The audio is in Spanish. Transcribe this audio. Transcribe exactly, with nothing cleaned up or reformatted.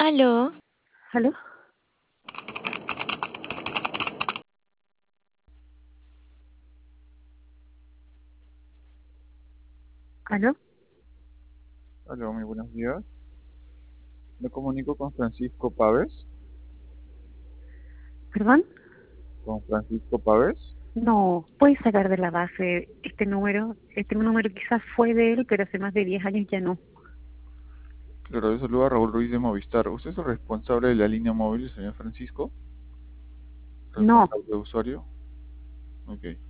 Aló, ¿Aló? ¿Aló? Aló, muy buenos días. Me comunico con Francisco Pávez. ¿Perdón? Con Francisco Pávez. No, puedes sacar de la base este número. Este número quizás fue de él, pero hace más de diez años ya no. Claro, yo saludo a Raúl Ruiz de Movistar. ¿Usted es el responsable de la línea móvil, señor Francisco? No, ¿Responsable de usuario? Ok.